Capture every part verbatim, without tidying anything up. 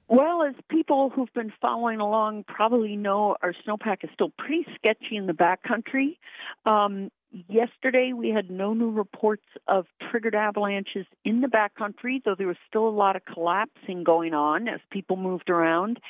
Well, as people who've been following along probably know, our snowpack is still pretty sketchy in the backcountry. Um, yesterday, we had no new reports of triggered avalanches in the backcountry, though there was still a lot of collapsing going on as people moved around.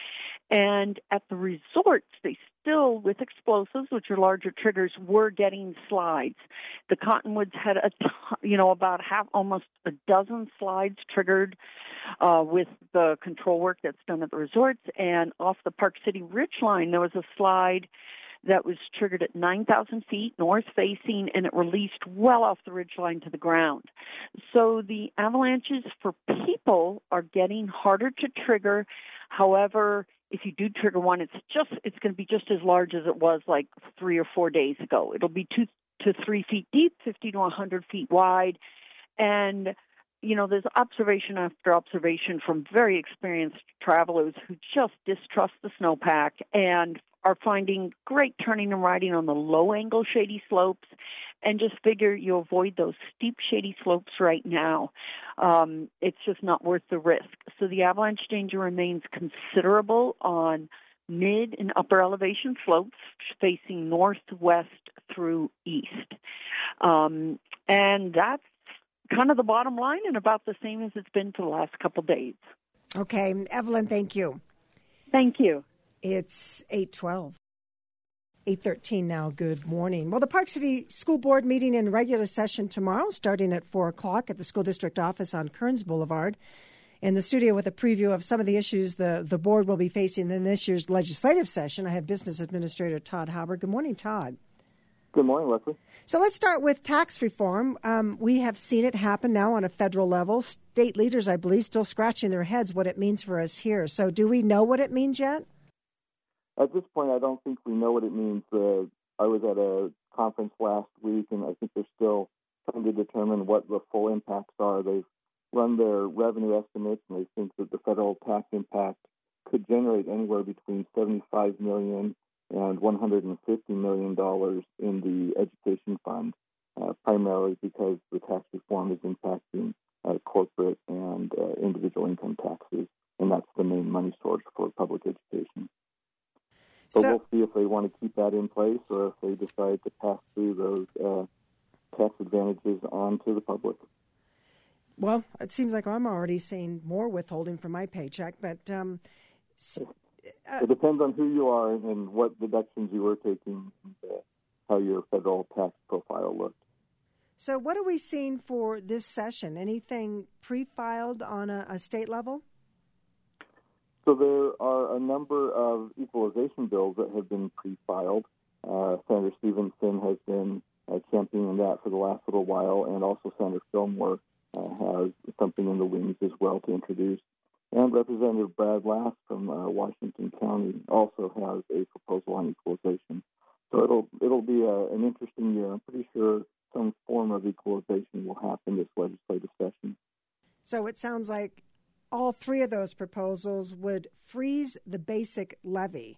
And at the resorts, they still, with explosives, which are larger triggers, were getting slides. The Cottonwoods had a, t- you know, about half, almost a dozen slides triggered uh, with the control work that's done at the resorts. And off the Park City Ridgeline, there was a slide that was triggered at nine thousand feet north facing, and it released well off the ridgeline to the ground. So the avalanches for people are getting harder to trigger. However, if you do trigger one, it's just it's going to be just as large as it was like three or four days ago. It'll be two to three feet deep, fifty to one hundred feet wide, and you know, there's observation after observation from very experienced travelers who just distrust the snowpack and are finding great turning and riding on the low-angle shady slopes, and just figure you avoid those steep shady slopes right now. Um, it's just not worth the risk. So the avalanche danger remains considerable on mid and upper elevation slopes facing northwest through east. Um, and that's kind of the bottom line, and about the same as it's been for the last couple of days. Okay. Evelyn, thank you. Thank you. It's eight twelve. eight thirteen now. Good morning. Well, the Park City School Board meeting in regular session tomorrow, starting at four o'clock at the school district office on Kearns Boulevard. In the studio with a preview of some of the issues the, the board will be facing in this year's legislative session, I have Business Administrator Todd Hauber. Good morning, Todd. Good morning, Leslie. So let's start with tax reform. Um, we have seen it happen now on a federal level. State leaders, I believe, still scratching their heads what it means for us here. So do we know what it means yet? At this point, I don't think we know what it means. Uh, I was at a conference last week, and I think they're still trying to determine what the full impacts are. They've run their revenue estimates, and they think that the federal tax impact could generate anywhere between seventy-five million dollars and one hundred fifty million dollars in the education fund, uh, primarily because the tax reform is impacting uh, corporate and uh, individual income taxes, and that's the main money source for public education. So, so we'll see if they want to keep that in place or if they decide to pass through those uh, tax advantages on to the public. Well, it seems like I'm already seeing more withholding from my paycheck, but um, uh, it depends on who you are and what deductions you were taking, and uh, how your federal tax profile looked. So what are we seeing for this session? Anything pre-filed on a, a state level? So there are a number of equalization bills that have been pre-filed. Uh, Senator Stevenson has been uh, championing that for the last little while, and also Senator Fillmore uh, has something in the wings as well to introduce. And Representative Brad Last from uh, Washington County also has a proposal on equalization. So it'll it'll be a, an interesting year. I'm pretty sure some form of equalization will happen this legislative session. So it sounds like all three of those proposals would freeze the basic levy.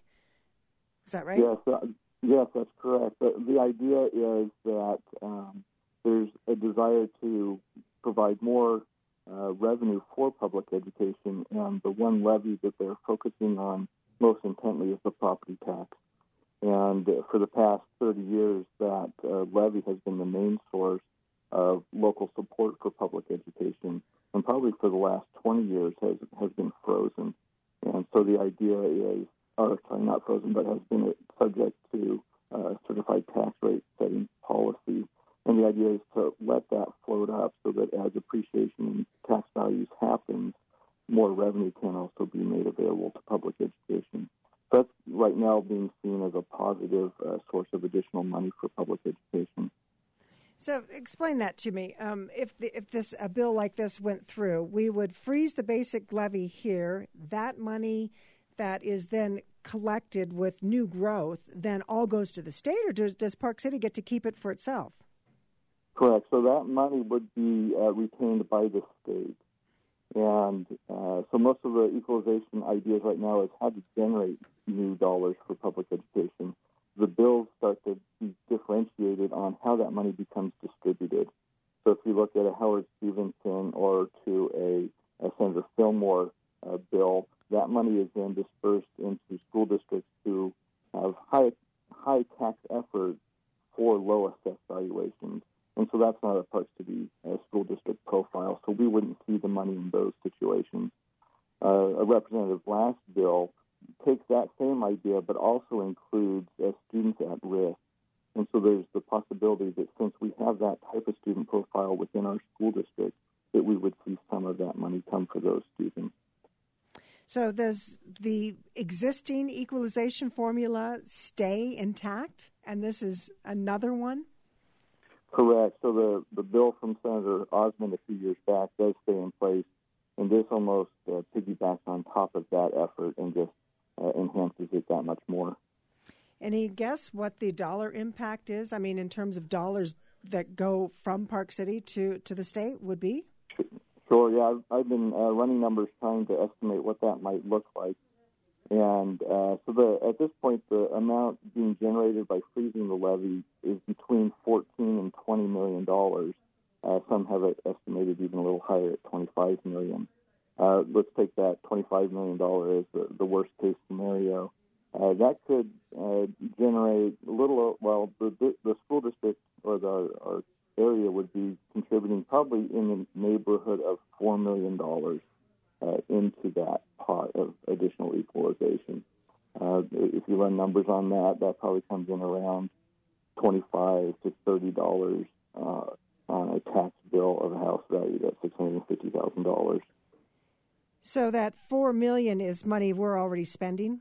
Is that right? Yes, uh, yes, that's correct. The, the idea is that um, there's a desire to provide more uh, revenue for public education, and the one levy that they're focusing on most intently is the property tax. And uh, for the past thirty years, that uh, levy has been the main source of local support for public education, and probably for the last twenty years has has been frozen. And so the idea is, or sorry, not frozen, but has been subject to uh, certified tax rate setting policy. And the idea is to let that float up so that as appreciation in tax values happens, more revenue can also be made available to public education. So that's right now being seen as a positive uh, source of additional money for public education. So explain that to me. Um, if the, if this a bill like this went through, we would freeze the basic levy here. That money that is then collected with new growth then all goes to the state, or does, does Park City get to keep it for itself? Correct. So that money would be uh, retained by the state. And uh, so most of the equalization ideas right now is how to generate new dollars for public education. The bills start to be differentiated on how that money becomes distributed. So if you look at a Howard Stevenson or to a, a Senator Fillmore uh, bill, that money is then dispersed into school districts who have high high tax effort for low assessed valuations. And so that's not a Park City uh, school district profile, so we wouldn't see the money in those situations. Uh, a representative last bill takes that same idea, but also includes uh, students at risk. And so there's the possibility that since we have that type of student profile within our school district, that we would see some of that money come for those students. So does the existing equalization formula stay intact, and this is another one? Correct. So the, the bill from Senator Osmond a few years back does stay in place, and this almost uh, piggybacks on top of that effort and just uh, enhances it that much more. Any guess what the dollar impact is? I mean, in terms of dollars that go from Park City to, to the state would be? Sure, yeah. I've, I've been uh, running numbers trying to estimate what that might look like. And uh, so the, at this point, the amount being generated by freezing the levy is between fourteen and twenty million dollars. Uh, some have it estimated even a little higher at twenty-five million dollars. Uh, let's take that twenty-five million dollars as the, the worst case scenario. Uh, that could uh, generate a little, well, the, the school district or the our area would be contributing probably in the neighborhood of four million dollars uh, into that pot of additional equalization. Uh, if you run numbers on that, that probably comes in around twenty-five to thirty dollars uh, on a tax bill of a house valued at six hundred fifty thousand dollars. So that four million dollars is money we're already spending?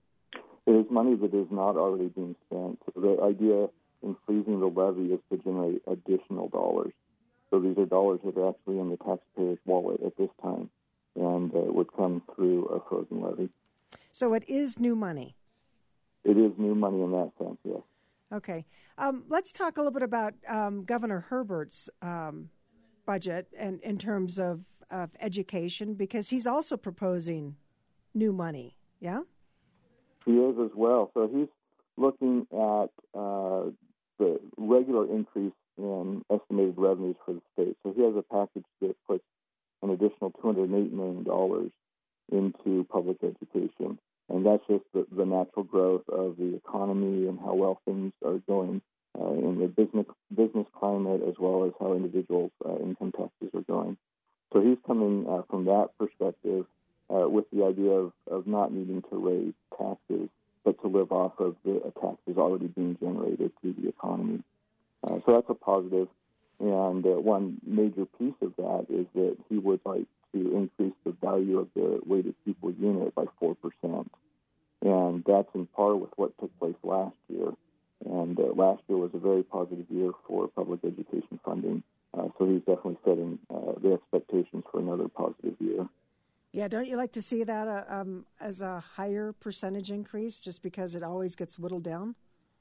It is money that is not already being spent. So the idea in freezing the levy is to generate additional dollars. So these are dollars that are actually in the taxpayer's wallet at this time and uh, would come through a frozen levy. So it is new money? It is new money in that sense, yes. Okay. Um, let's talk a little bit about um, Governor Herbert's um, budget and in terms of, of education, because he's also proposing new money, yeah? He is as well. So he's looking at uh, the regular increase in estimated revenues for the state. So he has a package that puts an additional two hundred eight million dollars into public education. And that's just the, the natural growth of the economy and how well things are going uh, in the business business climate, as well as how individuals' uh, income taxes are going. So he's coming uh, from that perspective uh, with the idea of, of not needing to raise taxes, but to live off of the taxes already being generated through the economy. Uh, so that's a positive. And uh, one major piece of that is that he would like to increase the value of the weighted pupil unit by four percent. And that's in par with what took place last year. And uh, last year was a very positive year for public education funding. Uh, so he's definitely setting uh, the expectations for another positive year. Yeah, don't you like to see that uh, um, as a higher percentage increase just because it always gets whittled down?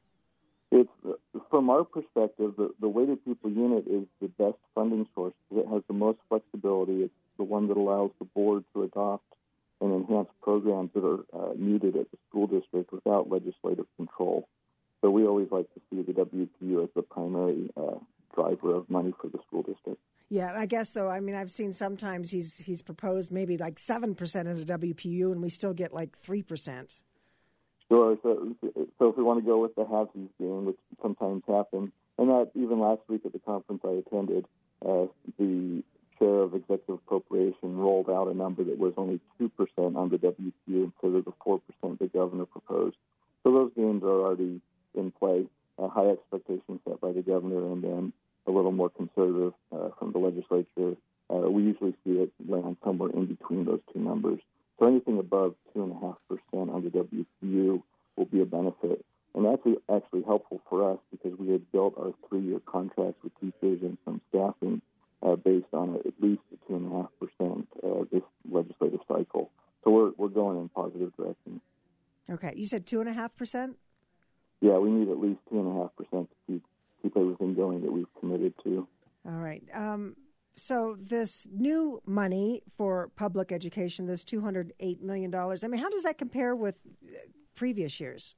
It's from our perspective, the, the weighted pupil unit is the best funding source because it has the most flexibility. It's the one that allows the board to adopt and enhance programs that are uh, needed at the school district without legislative control. So we always like to see the W P U as the primary uh, driver of money for the school district. Yeah, I guess, though, I mean, I've seen sometimes he's he's proposed maybe like seven percent as a W P U, and we still get like three percent. Sure. So, so if we want to go with the halvesies game, which sometimes happens, and that even last week at the conference I attended, uh, the chair of executive appropriation rolled out a number that was only two percent on the W P U instead of the four percent the governor proposed. So those games are already in play, uh, high expectations set by the governor, and then a little more conservative uh, from the legislature. Uh, we usually see it land somewhere in between those two numbers. So anything above two point five percent on the W P U will be a benefit. And that's actually helpful for us because we had built our three-year contracts with teachers and some staffing uh, based on at least a two point five percent uh, this legislative cycle. So we're we're going in positive direction. Okay. You said two point five percent? Yeah, we need at least two point five percent to keep, keep everything going that we've committed to. All right. Um, so this new money for public education, this two hundred eight million dollars, I mean, how does that compare with previous years?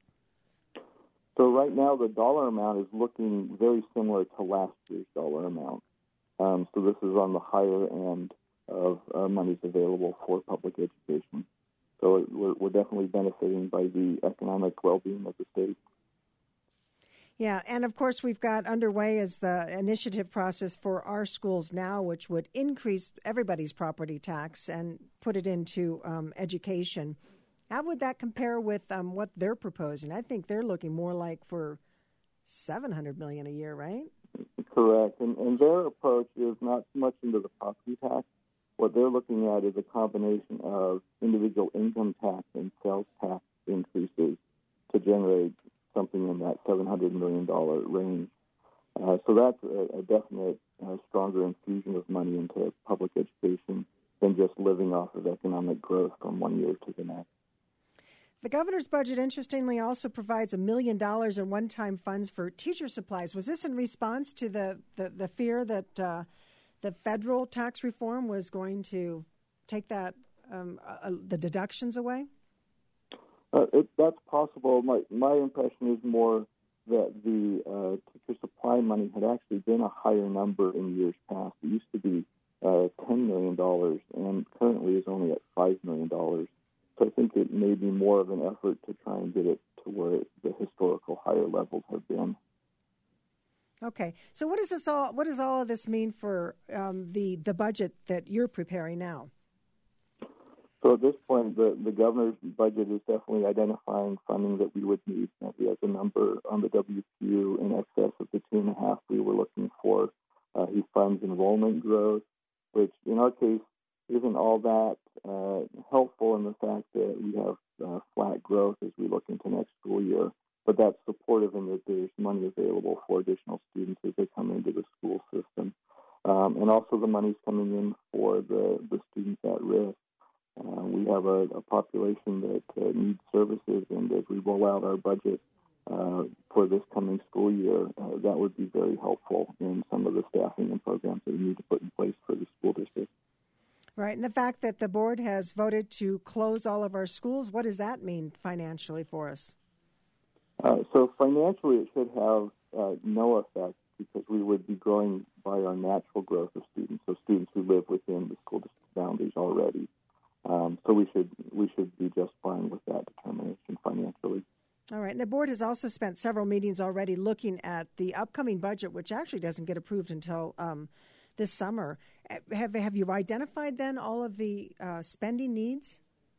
So right now the dollar amount is looking very similar to last year's dollar amount. Um, so this is on the higher end of uh, monies available for public education. So we're, we're definitely benefiting by the economic well-being of the state. Yeah, and of course we've got underway is the initiative process for Our Schools Now, which would increase everybody's property tax and put it into um, education. How would that compare with um, what they're proposing? I think they're looking more like for seven hundred million dollars a year, right? Correct, and, and their approach is not so much into the property tax. What they're looking at is a combination of individual income tax and sales tax increases to generate something in that seven hundred million dollars range. Uh, so that's a, a definite uh, stronger infusion of money into public education than just living off of economic growth from one year to the next. The governor's budget, interestingly, also provides a million dollars in one-time funds for teacher supplies. Was this in response to the, the, the fear that uh, the federal tax reform was going to take that um, uh, the deductions away? Uh, it, that's possible. My my impression is more that the uh, teacher supply money had actually been a higher number in years past. It used to be uh, ten million dollars, and currently is only at five million dollars. So I think it may be more of an effort to try and get it to where it, the historical higher levels have been. Okay. So what does this all? What does all of this mean for um, the the budget that you're preparing now? So at this point, the, the governor's budget is definitely identifying funding that we would need. Uh, he has a number on the W Q U in excess of the two and a half we were looking for. Uh, he funds enrollment growth, which in our case isn't all that uh, helpful in the fact that we have uh, flat growth as we look into next school year. But that's supportive in that there's money available for additional students as they come into the school system. Um, and also the money's coming in for the, the students at risk. Uh, we have a, a population that uh, needs services, and as we roll out our budget uh, for this coming school year, uh, that would be very helpful in some of the staffing and programs that we need to put in place for the school district. Right, and the fact that the board has voted to close all of our schools, what does that mean financially for us? Uh, so financially, it should have uh, no effect because we would be growing by our natural growth of students, so students who live within the school district boundaries already. Um, so we should we should be just fine with that determination financially. All right. And the board has also spent several meetings already looking at the upcoming budget, which actually doesn't get approved until um, this summer. Have have you identified then all of the uh, spending needs?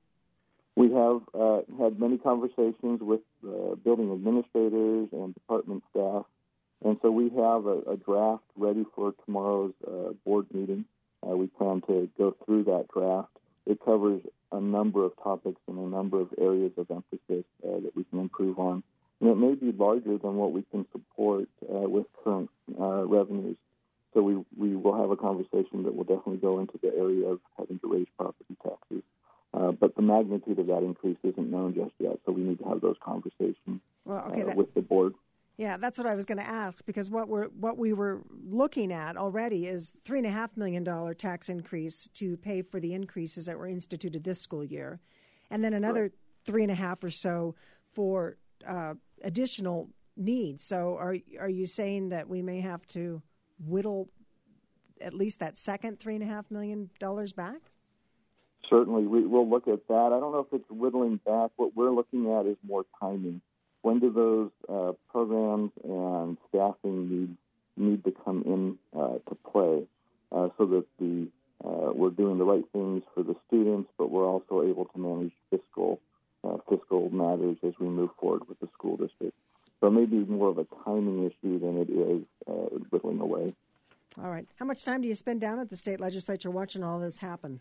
We have uh, had many conversations with uh, building administrators and department staff, and so we have a, a draft ready for tomorrow's uh, board meeting. Uh, we plan to go through that draft. It covers a number of topics and a number of areas of emphasis uh, that we can improve on. And it may be larger than what we can support uh, with current uh, revenues. So we, we will have a conversation that will definitely go into the area of having to raise property taxes. Uh, but the magnitude of that increase isn't known just yet, so we need to have those conversations well, okay, uh, that- with the board. Yeah, that's what I was going to ask, because what we're what we were looking at already is three and a half million dollar tax increase to pay for the increases that were instituted this school year, and then another right. three and a half or so for uh, additional needs. So, are are you saying that we may have to whittle at least that second three and a half million dollars back? Certainly, we, we'll look at that. I don't know if it's whittling back. What we're looking at is more timing. When do those uh, programs and staffing need need to come in uh, to play uh, so that the uh, we're doing the right things for the students, but we're also able to manage fiscal uh, fiscal matters as we move forward with the school district. So it may be more of a timing issue than it is uh, whittling away. All right. How much time do you spend down at the state legislature watching all this happen?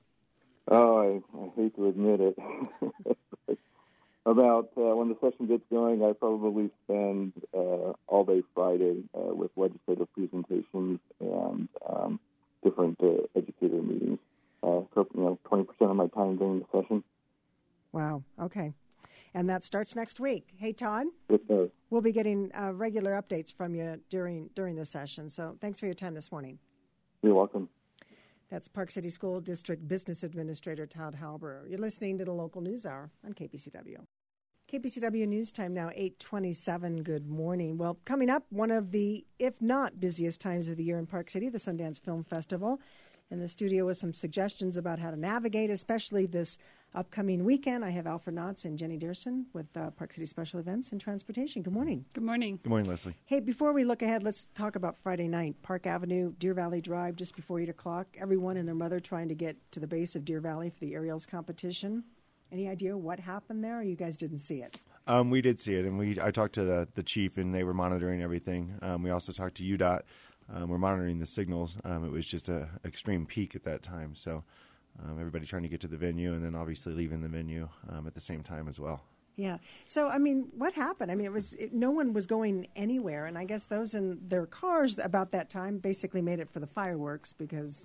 Oh, I, I hate to admit it. About uh, when the session gets going, I probably spend uh, all day Friday uh, with legislative presentations and um, different uh, educator meetings. Uh, so, you know, twenty percent of my time during the session. Wow. Okay. And that starts next week. Hey, Todd? It does. We'll be getting uh, regular updates from you during during the session. So thanks for your time this morning. You're welcome. That's Park City School District Business Administrator Todd Halber. You're listening to the Local News Hour on K P C W. K P C W News Time now, eight twenty-seven. Good morning. Well, coming up, one of the, if not busiest times of the year in Park City, the Sundance Film Festival. in the studio with some suggestions about how to navigate, especially this upcoming weekend. I have Alfred Knotts and Jenny Dearson with uh, Park City Special Events and Transportation. Good morning. Good morning. Good morning, Leslie. Hey, before we look ahead, let's talk about Friday night. Park Avenue, Deer Valley Drive, just before eight o'clock. Everyone and their mother trying to get to the base of Deer Valley for the aerials competition. Any idea what happened there, or you guys didn't see it? Um, we did see it, and we I talked to the, the chief, and they were monitoring everything. Um, we also talked to U D O T. Um, we're monitoring the signals. Um, it was just an extreme peak at that time, so um, everybody trying to get to the venue, and then obviously leaving the venue um, at the same time as well. Yeah. So, I mean, what happened? I mean, it was it, no one was going anywhere, and I guess those in their cars about that time basically made it for the fireworks because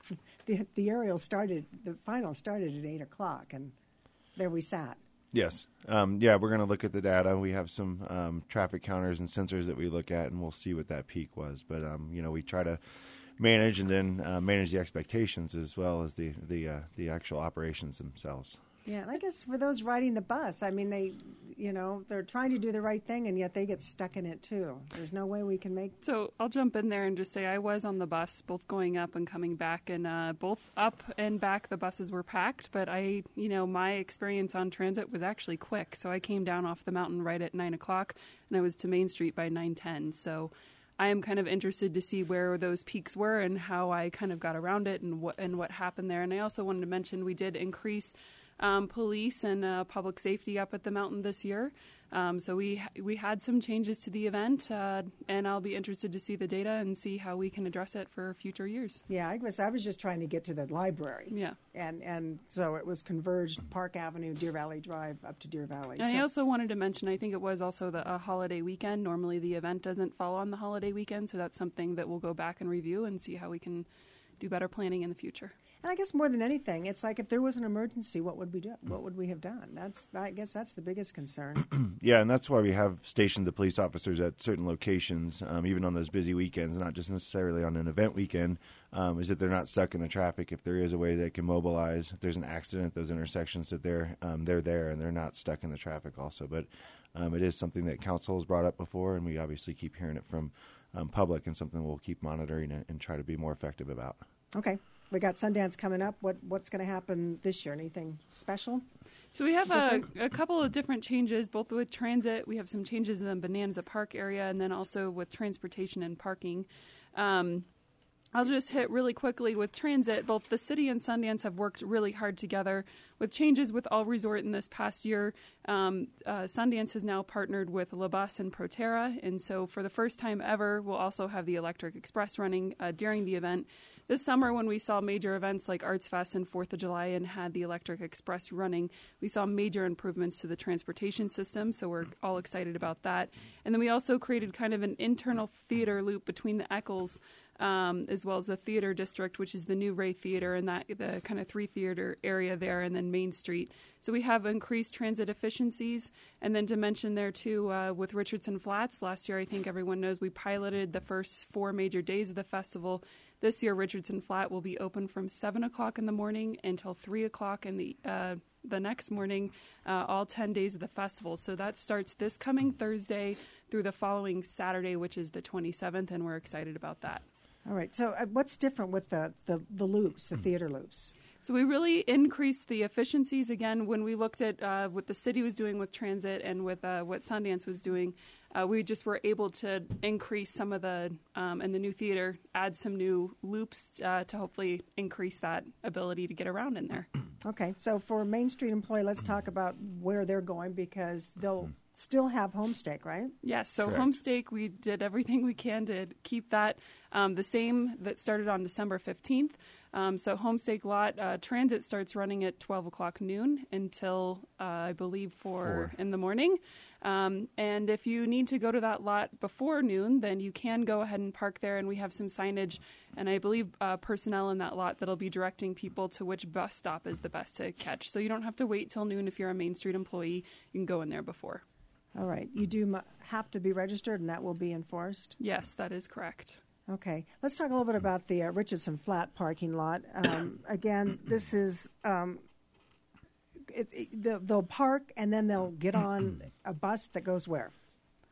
the the aerial started, the final started at eight o'clock, and there we sat. Yes. Um, yeah, we're going to look at the data. We have some um, traffic counters and sensors that we look at, and we'll see what that peak was. But, um, you know, we try to manage and then uh, manage the expectations as well as the, the, uh, the actual operations themselves. Yeah, and I guess for those riding the bus, I mean, they, you know, they're trying to do the right thing, and yet they get stuck in it, too. There's no way we can make... So I'll jump in there and just say I was on the bus, both going up and coming back, and uh, both up and back the buses were packed, but I, you know, my experience on transit was actually quick. So I came down off the mountain right at nine o'clock, and I was to Main Street by nine ten. So I am kind of interested to see where those peaks were and how I kind of got around it and what, and what happened there. And I also wanted to mention we did increase... Um, police and uh, public safety up at the mountain this year. Um, so we we had some changes to the event, uh, and I'll be interested to see the data and see how we can address it for future years. Yeah, I guess I was just trying to get to the library. Yeah. And and so it was converged Park Avenue, Deer Valley Drive up to Deer Valley. And so. I also wanted to mention, I think it was also the a holiday weekend. Normally the event doesn't fall on the holiday weekend, so that's something that we'll go back and review and see how we can do better planning in the future. And I guess more than anything, it's like if there was an emergency, what would we do? What would we have done? That's I guess that's the biggest concern. Yeah, and that's why we have stationed the police officers at certain locations, um, even on those busy weekends, not just necessarily on an event weekend, um, is that they're not stuck in the traffic. If there is a way they can mobilize, if there's an accident at those intersections, that they're um, they're there and they're not stuck in the traffic also. But um, it is something that council has brought up before, and we obviously keep hearing it from um, public, and something we'll keep monitoring and, and try to be more effective about. Okay. We got Sundance coming up. What What's going to happen this year? Anything special? So we have a, a couple of different changes, both with transit. We have some changes in the Bonanza Park area, and then also with transportation and parking. Um, I'll just hit really quickly with transit. Both the city and Sundance have worked really hard together with changes with All Resort in this past year. Um, uh, Sundance has now partnered with LaBus and Proterra, and so for the first time ever, we'll also have the Electric Express running uh, during the event. This summer, when we saw major events like Arts Fest and fourth of July and had the Electric Express running, we saw major improvements to the transportation system, so we're all excited about that. And then we also created kind of an internal theater loop between the Eccles um, as well as the theater district, which is the new Ray Theater and that the kind of three theater area there, and then Main Street. So we have increased transit efficiencies. And then to mention there, too, uh, with Richardson Flats, last year I think everyone knows we piloted the first four major days of the festival. This year, Richardson Flat will be open from seven o'clock in the morning until three o'clock in the uh, the next morning, uh, all ten days of the festival. So that starts this coming Thursday through the following Saturday, which is the twenty-seventh, and we're excited about that. All right. So uh, what's different with the, the, the loops, the theater loops? So we really increased the efficiencies. Again, when we looked at uh, what the city was doing with transit and with uh, what Sundance was doing, uh, we just were able to increase some of the, um, in the new theater, add some new loops uh, to hopefully increase that ability to get around in there. Okay. So for Main Street employee, let's talk about where they're going because they'll still have Homestake, right? Yes. So Correct. Homestake, we did everything we can to keep that um, the same that started on December fifteenth. Um, so Homestake lot, uh, transit starts running at twelve o'clock noon until, uh, I believe, four, four in the morning. Um, and if you need to go to that lot before noon, then you can go ahead and park there. And we have some signage, and I believe uh, personnel in that lot that'll be directing people to which bus stop is the best to catch. So you don't have to wait till noon if you're a Main Street employee. You can go in there before. All right. You do m- have to be registered, and that will be enforced? Yes, that is correct. Okay. Let's talk a little bit about the uh, Richardson Flat parking lot. Um, again, this is um, it, it, they'll, they'll park, and then they'll get on a bus that goes where?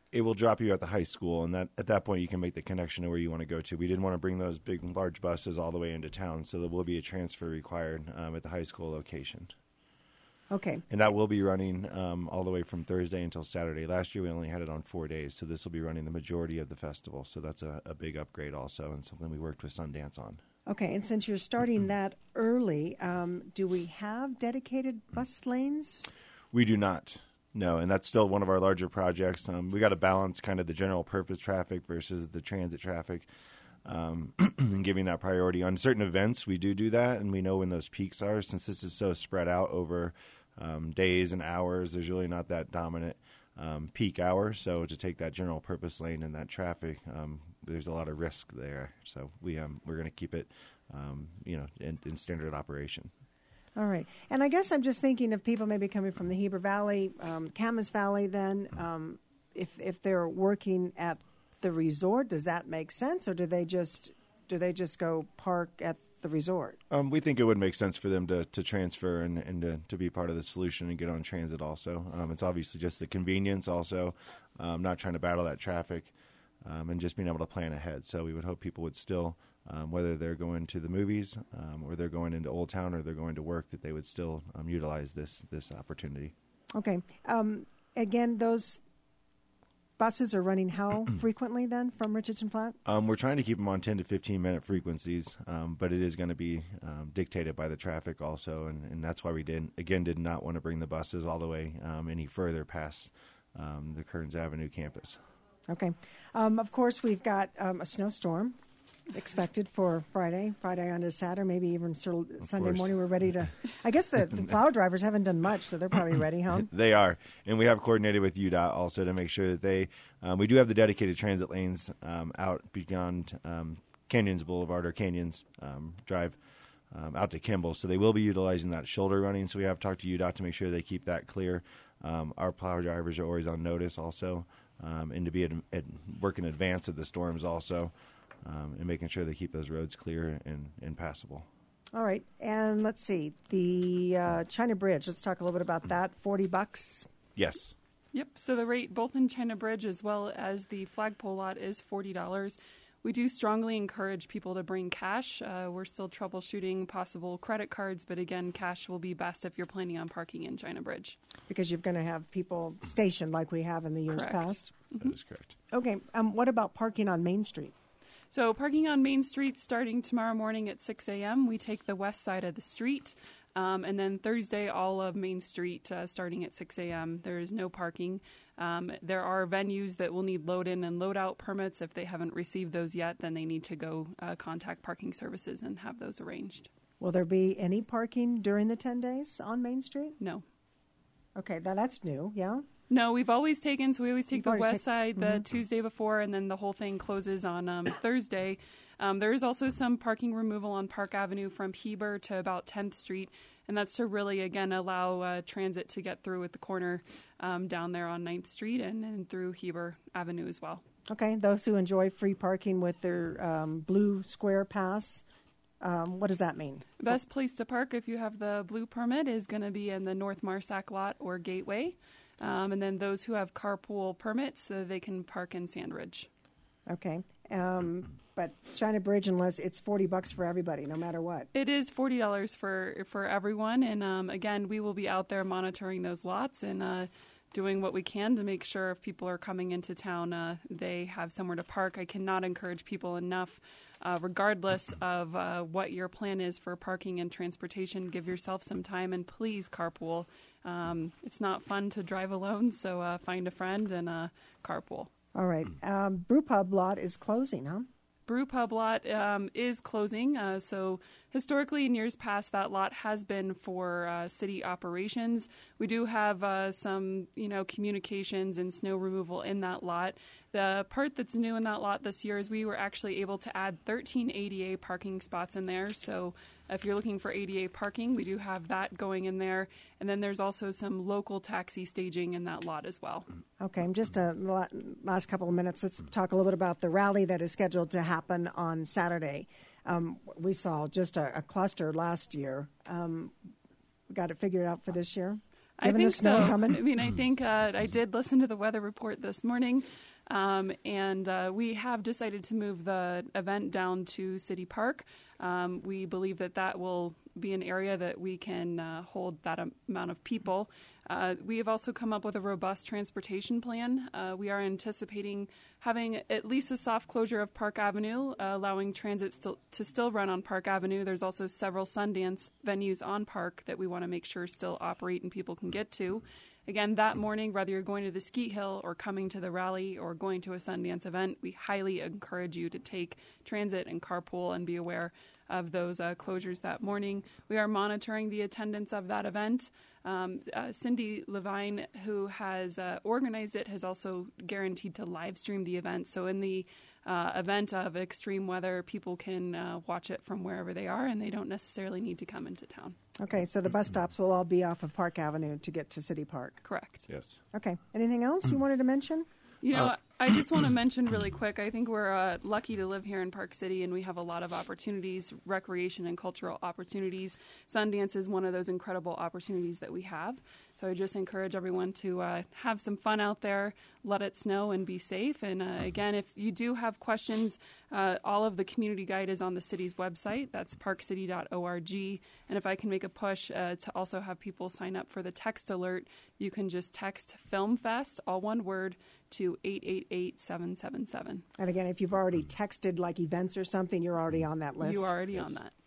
It will drop you at the high school, and that at that point you can make the connection to where you want to go to. We didn't want to bring those big, large buses all the way into town, so there will be a transfer required um, at the high school location. Okay. And that will be running um, all the way from Thursday until Saturday. Last year we only had it on four days, so this will be running the majority of the festival. So that's a, a big upgrade also, and something we worked with Sundance on. Okay, and since you're starting that early, um, do we have dedicated bus lanes? We do not. No, and that's still one of our larger projects. Um, we got to balance kind of the general purpose traffic versus the transit traffic, um, and giving that priority. On certain events, we do do that, and we know when those peaks are. Since this is so spread out over um, days and hours, there's really not that dominant um, peak hour. So to take that general purpose lane and that traffic, um, there's a lot of risk there. So we um, we're going to keep it, um, you know, in, in standard operation. All right. And I guess I'm just thinking of people maybe coming from the Heber Valley, um, Camas Valley then, um, if if they're working at the resort, does that make sense, or do they just do they just go park at the resort? Um, we think it would make sense for them to, to transfer and, and to, to be part of the solution and get on transit also. Um, it's obviously just the convenience also, um, not trying to battle that traffic, um, and just being able to plan ahead. So we would hope people would still, Um, whether they're going to the movies um, or they're going into Old Town or they're going to work, that they would still um, utilize this this opportunity. Okay. Um, again, those buses are running how frequently then from Richardson Flat? Um, we're trying to keep them on ten to fifteen minute frequencies, um, but it is going to be um, dictated by the traffic also, and, and that's why we did again did not want to bring the buses all the way um, any further past um, the Kearns Avenue campus. Okay. Um, of course, we've got um, a snowstorm expected for Friday, Friday onto Saturday, maybe even sur- Sunday course. morning. We're ready to. I guess the, the plow drivers haven't done much, so they're probably ready, huh? They are, and we have coordinated with U D O T also to make sure that they. Um, we do have the dedicated transit lanes um, out beyond um, Canyons Boulevard or Canyons um, Drive um, out to Kimball, so they will be utilizing that shoulder running. So we have talked to U D O T to make sure they keep that clear. Um, our plow drivers are always on notice also, um, and to be at, at work in advance of the storms also. Um, and making sure they keep those roads clear and, and passable. All right. And let's see. The uh, China Bridge, let's talk a little bit about that. forty bucks. Yes. Yep. So the rate both in China Bridge as well as the flagpole lot is forty dollars. We do strongly encourage people to bring cash. Uh, we're still troubleshooting possible credit cards, but again, cash will be best if you're planning on parking in China Bridge. Because you're going to have people stationed like we have in the years Correct. past. Mm-hmm. That is correct. Okay. Um, what about parking on Main Street? So parking on Main Street starting tomorrow morning at six a.m. We take the west side of the street. Um, and then Thursday, all of Main Street uh, starting at six a.m. There is no parking. Um, there are venues that will need load-in and load-out permits. If they haven't received those yet, then they need to go uh, contact Parking Services and have those arranged. Will there be any parking during the ten days on Main Street? No. Okay, that, that's new, yeah? No, we've always taken, so we always take You've the always west take- side the mhm. Tuesday before, and then the whole thing closes on um, Thursday. Um, there is also some parking removal on Park Avenue from Heber to about tenth Street, and that's to really, again, allow uh, transit to get through at the corner um, down there on ninth Street and, and through Heber Avenue as well. Okay, those who enjoy free parking with their um, blue square pass, um, what does that mean? Best place to park if you have the blue permit is going to be in the North Marsack lot or Gateway. Um, and then those who have carpool permits, uh, they can park in Sandridge. Okay. Um, but China Bridge, unless it's forty bucks for everybody, no matter what. It is forty dollars for, for everyone. And um, again, we will be out there monitoring those lots and uh, doing what we can to make sure if people are coming into town, uh, they have somewhere to park. I cannot encourage people enough, uh, regardless of uh, what your plan is for parking and transportation, give yourself some time and please carpool. Um, it's not fun to drive alone, so uh, find a friend and uh, carpool. All right. Um, Brew Pub lot is closing, huh? Brew Pub lot um, is closing. Uh, so historically, in years past, that lot has been for uh, city operations. We do have uh, some, you know, communications and snow removal in that lot. The part that's new in that lot this year is we were actually able to add thirteen A D A parking spots in there. So if you're looking for A D A parking, we do have that going in there. And then there's also some local taxi staging in that lot as well. Okay, just a last couple of minutes. Let's talk a little bit about the rally that is scheduled to happen on Saturday. Um, we saw just a, a cluster last year. Um, got it figured out for this year? Given I think the snow so. coming? I mean, I think uh, I did listen to the weather report this morning, um, and uh, we have decided to move the event down to City Park. Um, we believe that that will be an area that we can uh, hold that am- amount of people. Uh, we have also come up with a robust transportation plan. Uh, we are anticipating having at least a soft closure of Park Avenue, uh, allowing transit still, to still run on Park Avenue. There's also several Sundance venues on Park that we want to make sure still operate and people can get to. Again, that morning, whether you're going to the Skeet Hill or coming to the rally or going to a Sundance event, we highly encourage you to take transit and carpool and be aware of those uh, closures that morning. We are monitoring the attendance of that event. Um, uh, Cindy Levine, who has uh, organized it, has also guaranteed to live stream the event. So in the uh, event of extreme weather, people can uh, watch it from wherever they are, and they don't necessarily need to come into town. Okay, so the bus stops will all be off of Park Avenue to get to City Park. Correct. Yes. Okay. Anything else you wanted to mention? You know, I just want to mention really quick, I think we're uh, lucky to live here in Park City, and we have a lot of opportunities, recreation and cultural opportunities. Sundance is one of those incredible opportunities that we have. So I just encourage everyone to uh, have some fun out there, let it snow, and be safe. And uh, again, if you do have questions, uh, all of the community guide is on the city's website. That's park city dot org. And if I can make a push uh, to also have people sign up for the text alert, you can just text FilmFest, all one word, to eight eight eight, seven seven seven. And again, if you've already texted like events or something, you're already on that list. You are already Yes. on that.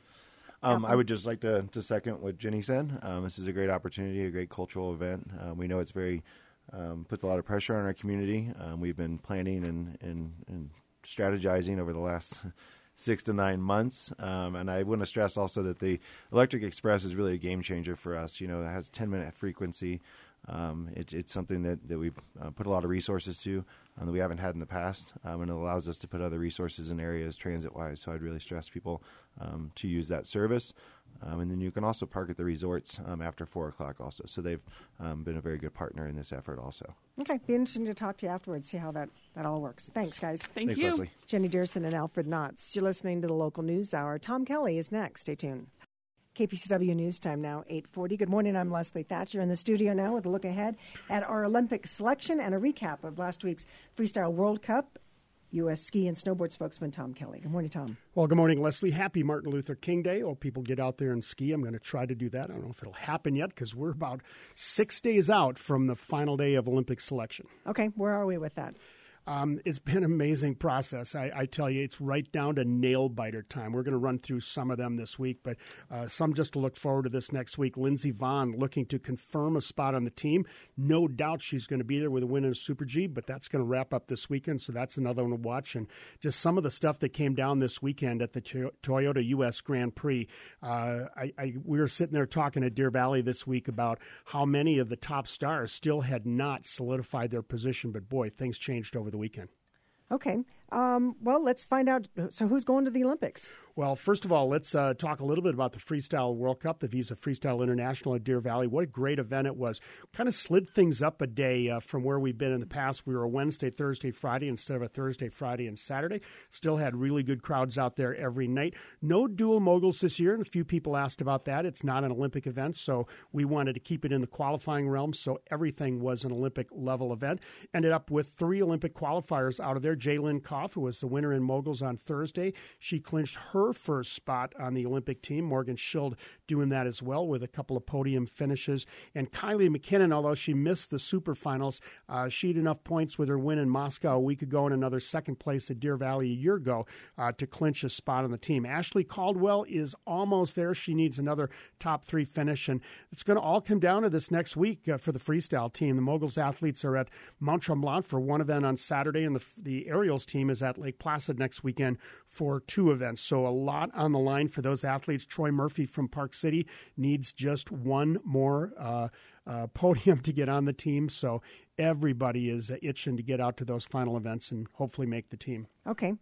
Um, I would just like to, to second what Jenny said. Um, this is a great opportunity, a great cultural event. Uh, we know it's very um, puts a lot of pressure on our community. Um, we've been planning and, and, and strategizing over the last six to nine months. Um, and I want to stress also that the Electric Express is really a game changer for us. You know, it has ten minute frequency. Um, it, it's something that, that we've uh, put a lot of resources to um, that we haven't had in the past, um, and it allows us to put other resources in areas transit-wise. So I'd really stress people um, to use that service. Um, and then you can also park at the resorts um, after four o'clock also. So they've um, been a very good partner in this effort also. Okay, be interesting to talk to you afterwards, see how that, that all works. Thanks, guys. Thank Thanks, you. Leslie. Jenny Dearson and Alfred Knotts. You're listening to the Local News Hour. Tom Kelly is next. Stay tuned. K P C W News Time now, eight forty. Good morning, I'm Leslie Thatcher in the studio now with a look ahead at our Olympic selection and a recap of last week's Freestyle World Cup. U S ski and snowboard spokesman Tom Kelly. Good morning, Tom. Well, good morning, Leslie. Happy Martin Luther King Day. Hope people get out there and ski. I'm going to try to do that. I don't know if it'll happen yet because we're about six days out from the final day of Olympic selection. Okay, where are we with that? Um, it's been an amazing process. I, I tell you, it's right down to nail biter time. We're going to run through some of them this week, but uh, some just to look forward to this next week. Lindsey Vonn looking to confirm a spot on the team. No doubt she's going to be there with a win in a Super G, but that's going to wrap up this weekend, so that's another one to watch. And just some of the stuff that came down this weekend at the to- Toyota U S Grand Prix. Uh, I, I, we were sitting there talking at Deer Valley this week about how many of the top stars still had not solidified their position, but boy, things changed over the weekend. Okay. Um, well, let's find out. So who's going to the Olympics? Well, first of all, let's uh, talk a little bit about the Freestyle World Cup, the Visa Freestyle International at Deer Valley. What a great event it was. Kind of slid things up a day uh, from where we've been in the past. We were a Wednesday, Thursday, Friday instead of a Thursday, Friday, and Saturday. Still had really good crowds out there every night. No dual moguls this year, and a few people asked about that. It's not an Olympic event, so we wanted to keep it in the qualifying realm, so everything was an Olympic-level event. Ended up with three Olympic qualifiers out of there. Jaylyn Koff, who was the winner in moguls on Thursday, she clinched her first spot on the Olympic team. Morgan Schild doing that as well with a couple of podium finishes. And Kylie McKinnon, although she missed the superfinals, uh, she had enough points with her win in Moscow a week ago and another second place at Deer Valley a year ago uh, to clinch a spot on the team. Ashley Caldwell is almost there. She needs another top three finish. And it's going to all come down to this next week uh, for the freestyle team. The moguls athletes are at Mount Tremblant for one event on Saturday, and the, the aerials team is at Lake Placid next weekend for two events. So a lot on the line for those athletes. Troy Murphy from Park City needs just one more uh, uh, podium to get on the team. So everybody is uh, itching to get out to those final events and hopefully make the team. Okay.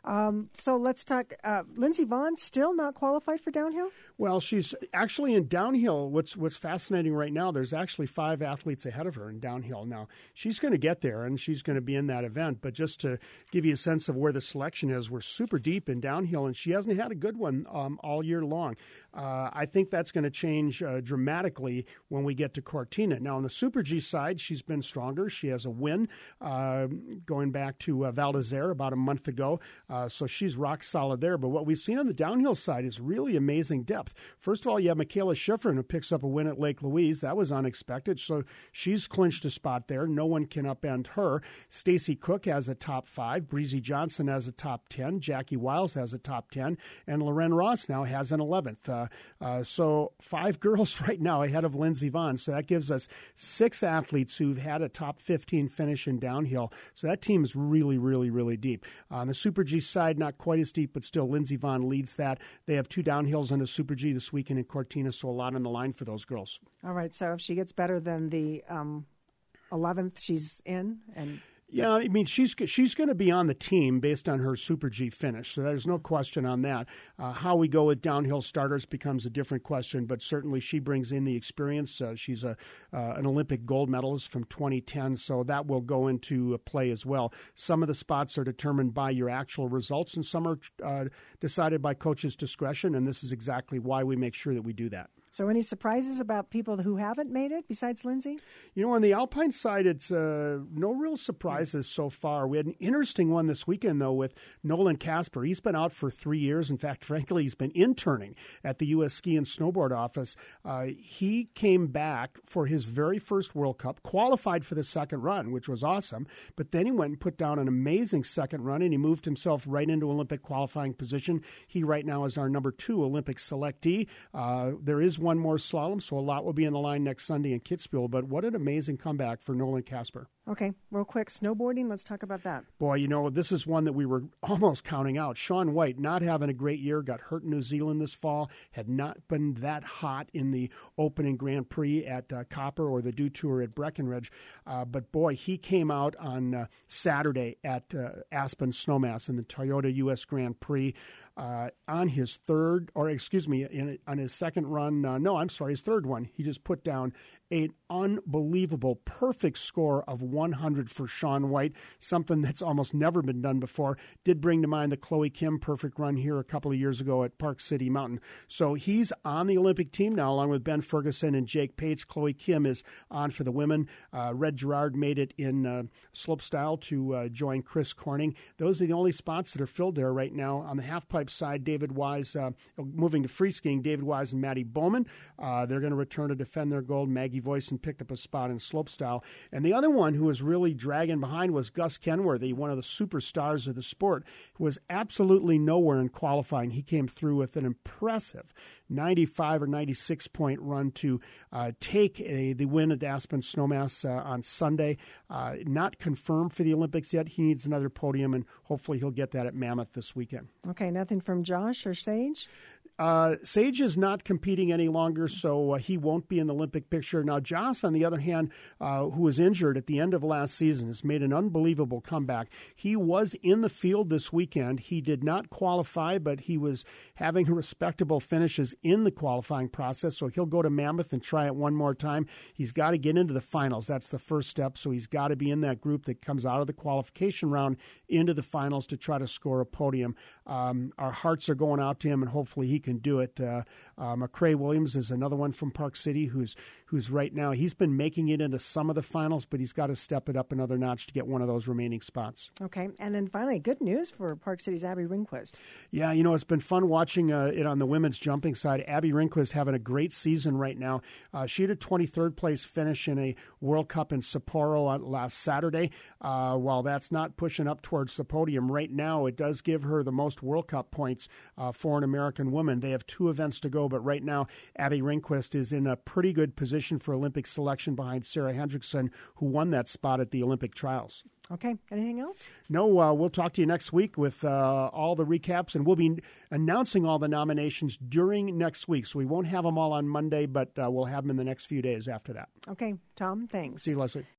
Um, so let's talk. Uh, Lindsey Vonn still not qualified for downhill? Well, she's actually in downhill. What's what's fascinating right now, there's actually five athletes ahead of her in downhill. Now, she's going to get there, and she's going to be in that event. But just to give you a sense of where the selection is, we're super deep in downhill, and she hasn't had a good one um, all year long. Uh, I think that's going to change uh, dramatically when we get to Cortina. Now, on the Super G side, she's been stronger. She has a win uh, going back to uh, Val d'Isère about a month ago. Uh, so she's rock solid there. But what we've seen on the downhill side is really amazing depth. First of all, you have Michaela Schifrin, who picks up a win at Lake Louise. That was unexpected. So she's clinched a spot there. No one can upend her. Stacy Cook has a top five. Breezy Johnson has a top ten. Jackie Wiles has a top ten. And Loren Ross now has an eleventh. Uh, uh, so five girls right now ahead of Lindsey Vonn. So that gives us six athletes who've had a top fifteen finish in downhill. So that team is really, really, really deep. On the Super G side, not quite as deep, but still Lindsey Vonn leads that. They have two downhills on the Super G this weekend in Cortina, so a lot on the line for those girls. All right, so if she gets better than the um, eleventh, she's in, and yeah, I mean, she's she's going to be on the team based on her Super G finish, so there's no question on that. Uh, how we go with downhill starters becomes a different question, but certainly she brings in the experience. Uh, she's a uh, an Olympic gold medalist from twenty ten, so that will go into play as well. Some of the spots are determined by your actual results, and some are uh, decided by coaches' discretion, and this is exactly why we make sure that we do that. So any surprises about people who haven't made it besides Lindsey? You know, on the Alpine side, it's uh, no real surprises so far. We had an interesting one this weekend, though, with Nolan Casper. He's been out for three years. In fact, frankly, he's been interning at the U S Ski and Snowboard office. Uh, he came back for his very first World Cup, qualified for the second run, which was awesome. But then he went and put down an amazing second run, and he moved himself right into Olympic qualifying position. He right now is our number two Olympic selectee. Uh, there is one more slalom, so a lot will be in the line next Sunday in Kitzbühel, but what an amazing comeback for Nolan Casper. Okay, real quick, snowboarding, let's talk about that. Boy, you know, this is one that we were almost counting out. Shaun White not having a great year, got hurt in New Zealand this fall, had not been that hot in the opening Grand Prix at uh, Copper or the Dew Tour at Breckenridge, uh, but boy, he came out on uh, Saturday at uh, Aspen Snowmass in the Toyota U S Grand Prix. Uh, on his third, or excuse me, in, on his second run, uh, no, I'm sorry, his third one, he just put down an unbelievable, perfect score of one hundred for Shaun White, something that's almost never been done before. Did bring to mind the Chloe Kim perfect run here a couple of years ago at Park City Mountain. So he's on the Olympic team now, along with Ben Ferguson and Jake Pates. Chloe Kim is on for the women. Uh, Red Gerard made it in uh, slopestyle to uh, join Chris Corning. Those are the only spots that are filled there right now. On the halfpipe side, David Wise, uh, moving to free skiing, David Wise and Maddie Bowman. Uh, they're going to return to defend their gold. Maggie Voisin picked up a spot in slopestyle. And the other one who was really dragging behind was Gus Kenworthy, one of the superstars of the sport, who was absolutely nowhere in qualifying. He came through with an impressive ninety-five or ninety-six point run to uh, take a, the win at Aspen Snowmass uh, on Sunday. Uh, not confirmed for the Olympics yet. He needs another podium, and hopefully he'll get that at Mammoth this weekend. Okay, nothing from Josh or Sage? Uh, Sage is not competing any longer, so uh, he won't be in the Olympic picture. Now, Joss, on the other hand, uh, who was injured at the end of last season, has made an unbelievable comeback. He was in the field this weekend. He did not qualify, but he was having respectable finishes in the qualifying process, so he'll go to Mammoth and try it one more time. He's got to get into the finals. That's the first step, so he's got to be in that group that comes out of the qualification round into the finals to try to score a podium. Um, our hearts are going out to him, and hopefully he can do it. Uh, uh, McCrae Williams is another one from Park City who's who's right now, he's been making it into some of the finals, but he's got to step it up another notch to get one of those remaining spots. Okay, and then finally, good news for Park City's Abby Ringquist. Yeah, you know, it's been fun watching uh, it on the women's jumping side. Abby Ringquist having a great season right now. Uh, she had a twenty-third place finish in a World Cup in Sapporo on last Saturday. Uh, while that's not pushing up towards the podium right now, it does give her the most World Cup points uh, for an American woman. They have two events to go, but right now Abby Ringquist is in a pretty good position for Olympic selection behind Sarah Hendrickson, who won that spot at the Olympic trials. Okay. Anything else? No, uh, we'll talk to you next week with uh, all the recaps, and we'll be announcing all the nominations during next week. So we won't have them all on Monday, but uh, we'll have them in the next few days after that. Okay. Tom, thanks. See you, Leslie.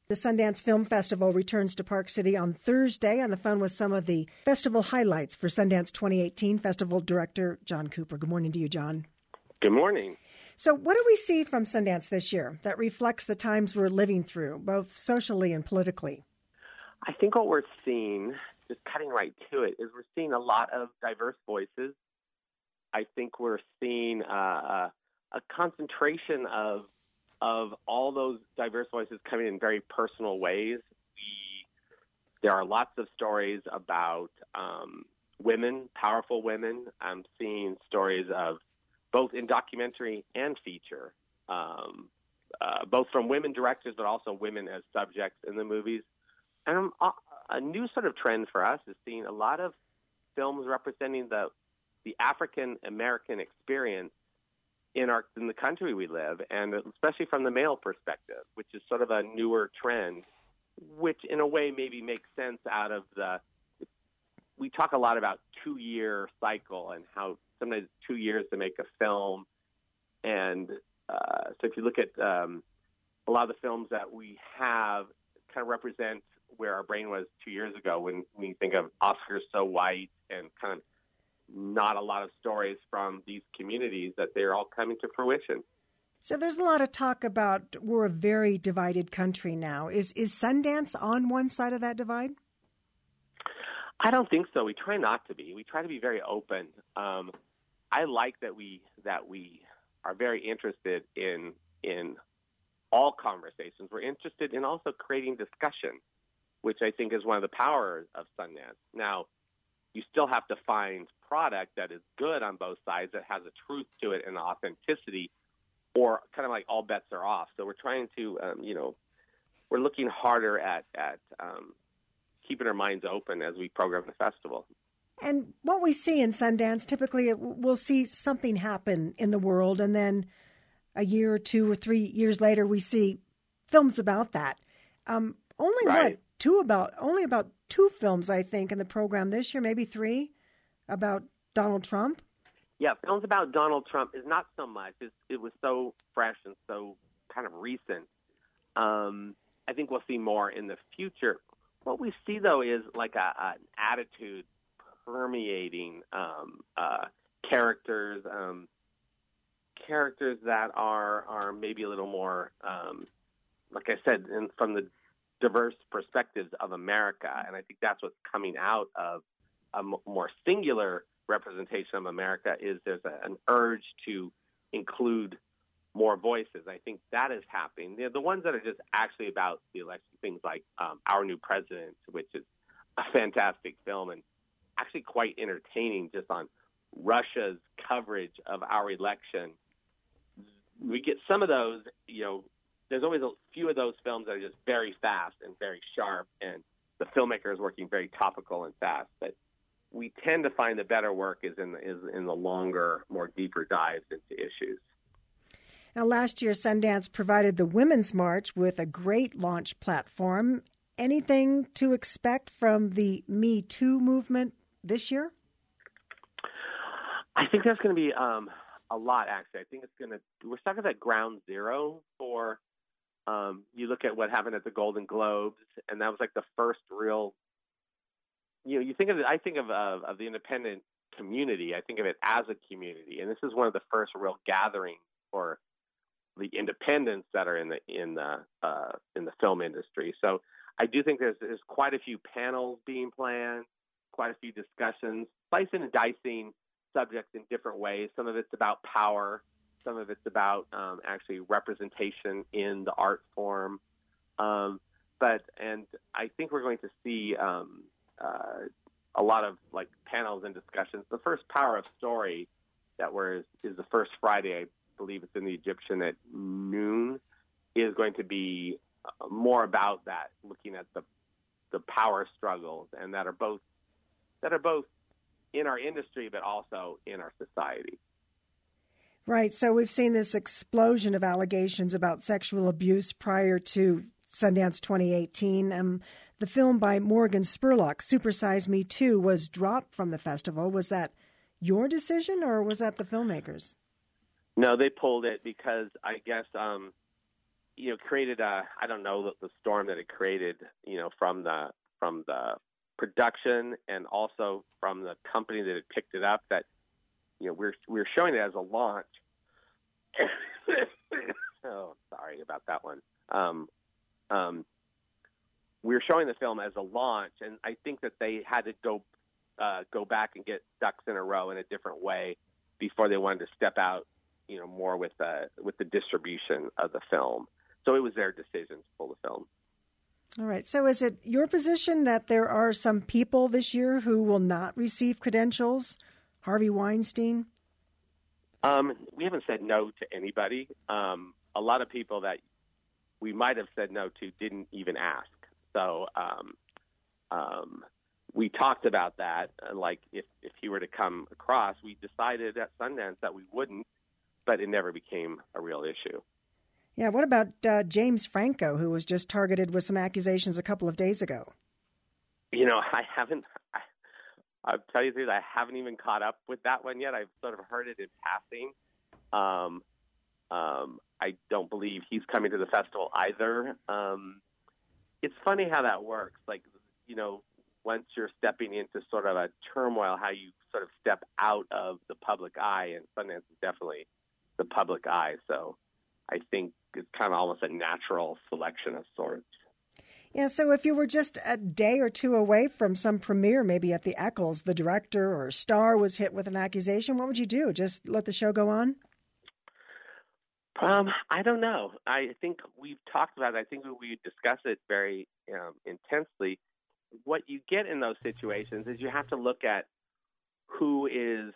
The Sundance Film Festival returns to Park City on Thursday. On the phone with some of the festival highlights for Sundance twenty eighteen, Festival Director John Cooper. Good morning to you, John. Good morning. So what do we see from Sundance this year that reflects the times we're living through, both socially and politically? I think what we're seeing, just cutting right to it, is we're seeing a lot of diverse voices. I think we're seeing uh, a, a concentration of of all those diverse voices coming in very personal ways. We, there are lots of stories about um, women, powerful women. I'm seeing stories of both in documentary and feature, um, uh, both from women directors, but also women as subjects in the movies. And um, a new sort of trend for us is seeing a lot of films representing the the African American experience in our in the country we live, and especially from the male perspective, which is sort of a newer trend, which in a way maybe makes sense out of the, we talk a lot about two-year cycle and how sometimes it's two years to make a film. And uh, so if you look at um, a lot of the films that we have kind of represent where our brain was two years ago when we think of Oscars So White and kind of not a lot of stories from these communities, that they're all coming to fruition. So there's a lot of talk about we're a very divided country now. Is is Sundance on one side of that divide? I don't think so. We try not to be. We try to be very open. Um, I like that we that we are very interested in in all conversations. We're interested in also creating discussion, which I think is one of the powers of Sundance. Now, you still have to find product that is good on both sides, that has a truth to it and authenticity, or kind of like all bets are off. So we're trying to, um, you know, we're looking harder at, at um, keeping our minds open as we program the festival. And what we see in Sundance, typically we'll see something happen in the world, and then a year or two or three years later we see films about that. Um, only right. what? Two about only about two films, I think, in the program this year, maybe three, about Donald Trump. Yeah, films about Donald Trump is not so much. It's, it was so fresh and so kind of recent. Um, I think we'll see more in the future. What we see, though, is like a, an attitude permeating um, uh, characters, um, characters that are are maybe a little more, um, like I said, in, from the diverse perspectives of America. And I think that's what's coming out of a m- more singular representation of America, is there's a, an urge to include more voices. I think that is happening. The, the ones that are just actually about the election, things like um, Our New President, which is a fantastic film and actually quite entertaining just on Russia's coverage of our election. We get some of those, you know, there's always a few of those films that are just very fast and very sharp, and the filmmaker is working very topical and fast. But we tend to find the better work is in the, is in the longer, more deeper dives into issues. Now, last year, Sundance provided the Women's March with a great launch platform. Anything to expect from the Me Too movement this year? I think there's going to be um, a lot, actually. I think it's going to, we're stuck at that ground zero for, um, you look at what happened at the Golden Globes, and that was like the first real, you know, you think of it, I think of, of, of the independent community. I think of it as a community, and this is one of the first real gatherings for the independents that are in the in the uh, in the film industry. So I do think there's there's quite a few panels being planned, quite a few discussions, slicing and dicing subjects in different ways. Some of it's about power, some of it's about um, actually representation in the art form. Um, but and I think we're going to see um, uh, a lot of like panels and discussions. The first Power of Story that was is the first Friday, I believe it's in the Egyptian at noon, is going to be more about that, looking at the the power struggles, and that are both that are both in our industry, but also in our society. Right. So we've seen this explosion of allegations about sexual abuse prior to Sundance twenty eighteen. Um, the film by Morgan Spurlock, Super Size Me two, was dropped from the festival. Was that your decision, or was that the filmmakers? No, they pulled it because I guess um, you know, created a, I don't know, the, the storm that it created, you know, from the, from the production and also from the company that had picked it up, that, you know, we're, we're showing it as a launch. Oh, sorry about that one. Um, um, we're showing the film as a launch, and I think that they had to go, uh, go back and get ducks in a row in a different way before they wanted to step out, you know, more with the, with the distribution of the film. So it was their decision to pull the film. All right. So is it your position that there are some people this year who will not receive credentials? Harvey Weinstein? Um, we haven't said no to anybody. Um, a lot of people that we might have said no to didn't even ask. So um, um, we talked about that. Uh, like if, if he were to come across, we decided at Sundance that we wouldn't, but it never became a real issue. Yeah, what about uh, James Franco, who was just targeted with some accusations a couple of days ago? You know, I haven't, I, I'll tell you the truth, I haven't even caught up with that one yet. I've sort of heard it in passing. Um, um, I don't believe he's coming to the festival either. Um, it's funny how that works. Like, you know, once you're stepping into sort of a turmoil, how you sort of step out of the public eye, and Sundance is definitely the public eye. So I think it's kind of almost a natural selection of sorts. Yeah, so if you were just a day or two away from some premiere, maybe at the Eccles, the director or star was hit with an accusation, what would you do? Just let the show go on? Um, I don't know. I think we've talked about it. I think we discuss it very um, intensely. What you get in those situations is you have to look at who is,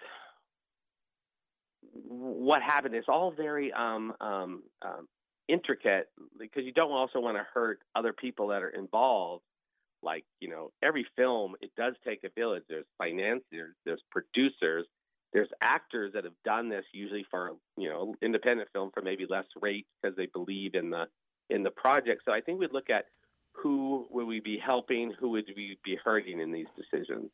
what happened. It's all very um, um, um, intricate, because you don't also want to hurt other people that are involved. Like, you know, every film, it does take a village. There's financiers, there's producers, there's actors that have done this usually for, you know, independent film for maybe less rate because they believe in the in the project. So I think we'd look at who would we be helping, who would we be hurting in these decisions.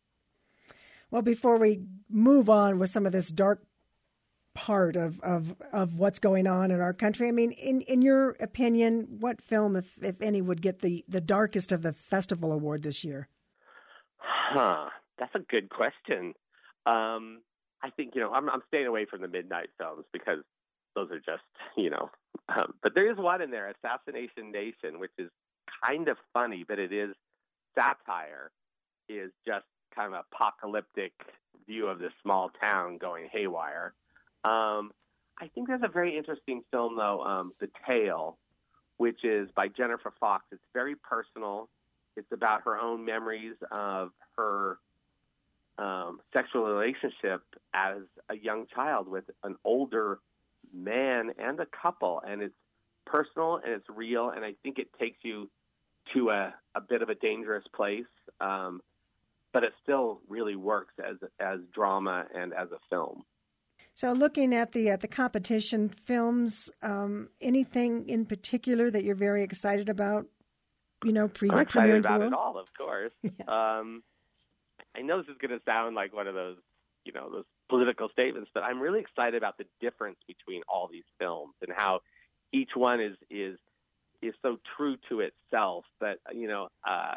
Well, before we move on with some of this dark part of, of, of what's going on in our country, I mean, in, in your opinion, what film, if, if any, would get the, the darkest of the festival award this year? Huh. That's a good question. Um, I think, you know, I'm, I'm staying away from the midnight films because those are just, you know, um, but there is one in there, Assassination Nation, which is kind of funny, but it is satire, is just kind of apocalyptic view of this small town going haywire. Um, I think there's a very interesting film, though, um, The Tale, which is by Jennifer Fox. It's very personal. It's about her own memories of her um, sexual relationship as a young child with an older man and a couple. And it's personal and it's real, and I think it takes you to a, a bit of a dangerous place, um, but it still really works as as drama and as a film. So looking at the at the competition films, um, anything in particular that you're very excited about? You know, pre- I'm excited about world? it all, of course. Yeah. Um, I know this is going to sound like one of those, you know, those political statements, but I'm really excited about the difference between all these films and how each one is is is so true to itself. But you know, uh,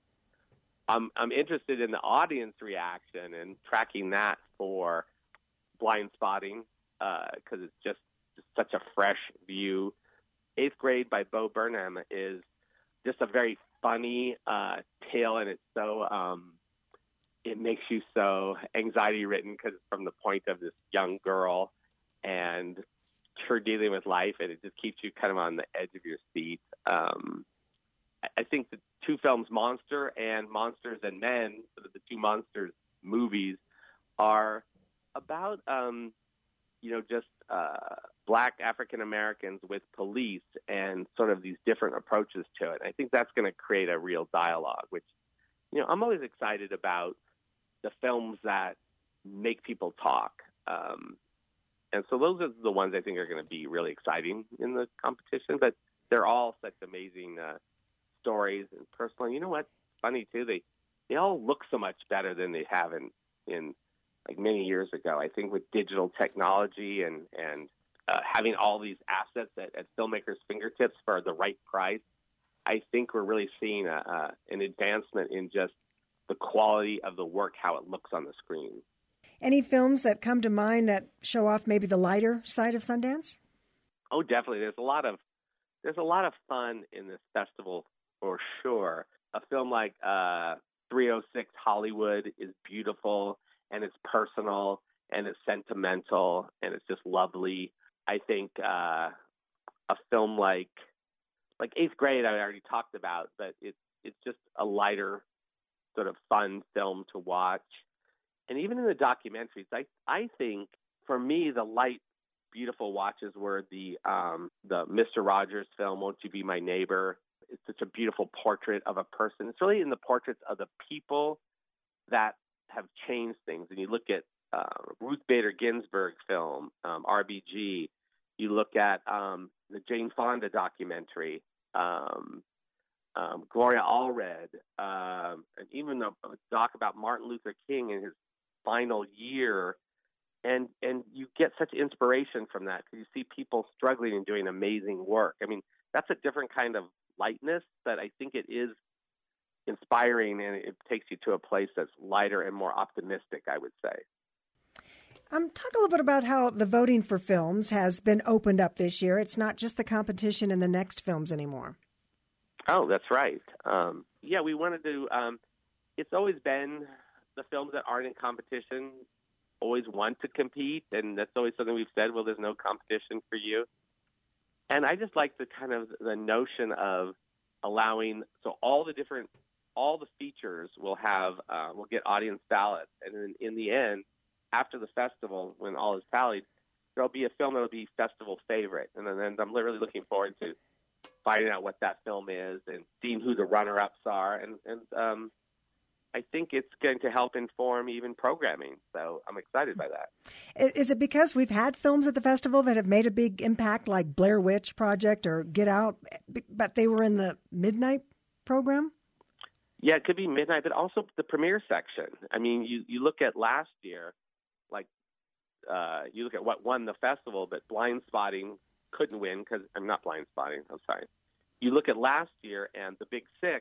I'm I'm interested in the audience reaction and tracking that for Blind Spotting, because uh, it's just, just such a fresh view. Eighth Grade by Bo Burnham is just a very funny uh, tale, and it's so um, it makes you so anxiety ridden because it's from the point of this young girl and her dealing with life, and it just keeps you kind of on the edge of your seat. Um, I think the two films, Monster and Monsters and Men, the two Monsters movies, are about, um, you know, just uh, black African Americans with police and sort of these different approaches to it. I think that's going to create a real dialogue, which, you know, I'm always excited about the films that make people talk. Um, and so those are the ones I think are going to be really exciting in the competition, but they're all such amazing uh, stories and personal. You know what's funny, too? They, they all look so much better than they have in, in like many years ago. I think with digital technology and, and uh, having all these assets at, at filmmakers' fingertips for the right price, I think we're really seeing a, a, an advancement in just the quality of the work, how it looks on the screen. Any films that come to mind that show off maybe the lighter side of Sundance? Oh, definitely. There's a lot of there's a lot of fun in this festival for sure. A film like uh, three oh six Hollywood is beautiful, and it's personal, and it's sentimental, and it's just lovely. I think uh, a film like like Eighth Grade I already talked about, but it's it's just a lighter, sort of fun film to watch. And even in the documentaries, I I think for me the light, beautiful watches were the um, the Mister Rogers film, Won't You Be My Neighbor? It's such a beautiful portrait of a person. It's really in the portraits of the people that have changed things. And you look at uh, Ruth Bader Ginsburg film, um, R B G. You look at um, the Jane Fonda documentary, um, um, Gloria Allred, um, and even a, a doc about Martin Luther King in his final year. And and you get such inspiration from that because you see people struggling and doing amazing work. I mean, that's a different kind of lightness, but I think it is inspiring, and it takes you to a place that's lighter and more optimistic, I would say. Um, talk a little bit about how the voting for films has been opened up this year. It's not just the competition in the next films anymore. Oh, that's right. Um, yeah, we wanted to, um, it's always been the films that aren't in competition always want to compete, and that's always something we've said, well, there's no competition for you. And I just like the kind of the notion of allowing, so all the different, all the features will have, uh, will get audience ballots. And then in the end, after the festival, when all is tallied, there'll be a film that'll be festival favorite. And then I'm really looking forward to finding out what that film is and seeing who the runner-ups are. And, and um, I think it's going to help inform even programming. So I'm excited by that. Is it because we've had films at the festival that have made a big impact, like Blair Witch Project or Get Out, but they were in the midnight program? Yeah, it could be midnight, but also the premiere section. I mean, you, you look at last year, like uh, you look at what won the festival, but Blind Spotting couldn't win because I'm not Blind Spotting. I'm sorry. You look at last year, and The Big Sick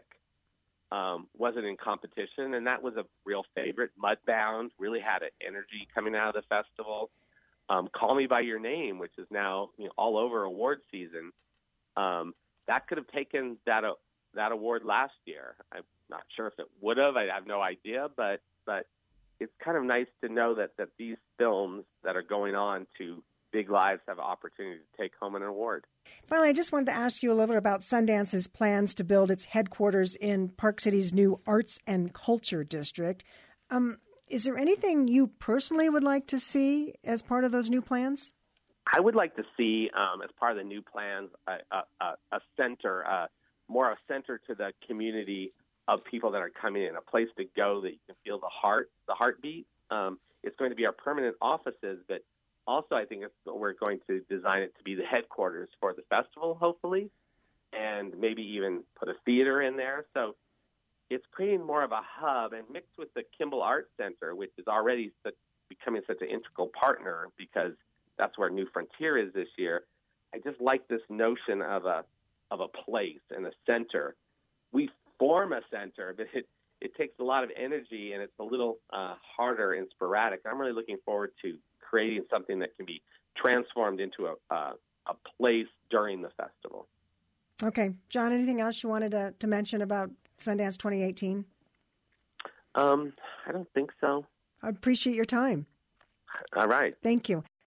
um, wasn't in competition, and that was a real favorite. Mudbound really had an energy coming out of the festival. Um, Call Me by Your Name, which is now you know, all over award season, um, that could have taken that uh, that award last year. I'm not sure if it would have. I have no idea, but but. It's kind of nice to know that, that these films that are going on to big lives have an opportunity to take home an award. Finally, I just wanted to ask you a little bit about Sundance's plans to build its headquarters in Park City's new Arts and Culture District. Um, is there anything you personally would like to see as part of those new plans? I would like to see, um, as part of the new plans, a, a, a center, uh, more a center to the community of people that are coming in, a place to go that you can feel the heart, the heartbeat. Um, it's going to be our permanent offices, but also I think it's, we're going to design it to be the headquarters for the festival, hopefully, and maybe even put a theater in there. So it's creating more of a hub, and mixed with the Kimball Arts Center, which is already such, becoming such an integral partner because that's where New Frontier is this year. I just like this notion of a of a place and a center. We form a center, but it, it takes a lot of energy, and it's a little uh, harder and sporadic. I'm really looking forward to creating something that can be transformed into a, uh, a place during the festival. Okay. John, anything else you wanted to, to mention about Sundance twenty eighteen? Um, I don't think so. I appreciate your time. All right. Thank you.